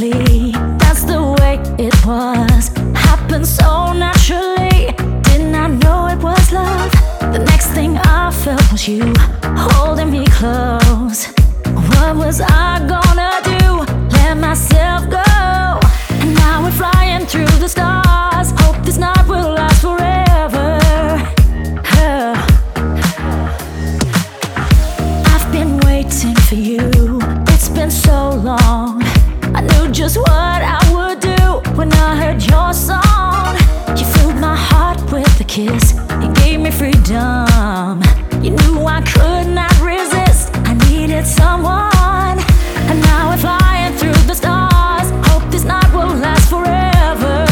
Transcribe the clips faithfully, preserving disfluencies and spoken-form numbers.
perfectly. That's the way it was. Happened so naturally. Did not know it was love. The next thing I felt was you holding me close. What was I gonna do? Let myself go. And now we're flying through the stars. Hope this night will last forever. Oh. I've been waiting for you. It's been so long. I knew just what I would do when I heard your song. You filled my heart with a kiss. You gave me freedom. You knew I could not resist. I needed someone. And now we're flying through the stars. Hope this night will last forever.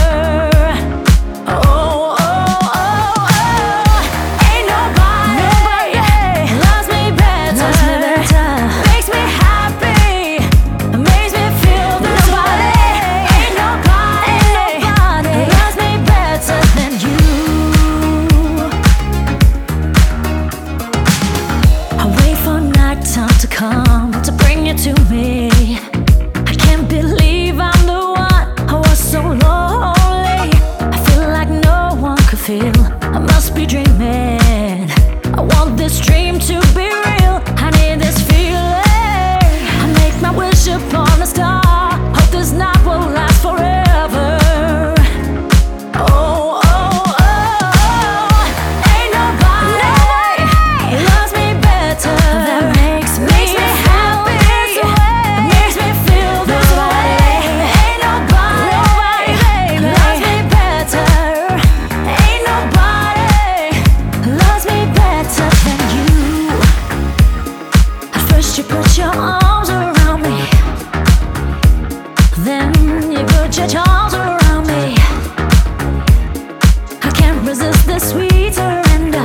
Oh, oh, oh, oh. Ain't nobody, nobody loves me better, loves me better. Makes me happy, makes me feel that nobody, ain't nobody, ain't nobody loves me better than you. I wait for nighttime to come to bring you to me. I can't believe I'm the one. I was so lonely. I feel like no one could feel. I must be dreaming. I want this dream to be real. I need this feeling. I make my wish upon a star. Hope this night will last forever. Oh, oh, oh, oh. Ain't nobody loves me better. That makes me, makes me happy. Makes me feel this way. Ain't nobody, nobody loves me better. Ain't nobody loves me better than you. At first you put your arms around me, then you put your charms around me. I can't resist this sweet surrender.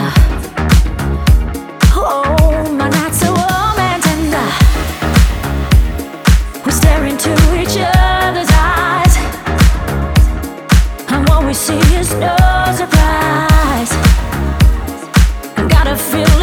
Oh, my nights so warm and tender. We stare into each other's eyes, and what we see is no surprise. I gotta feel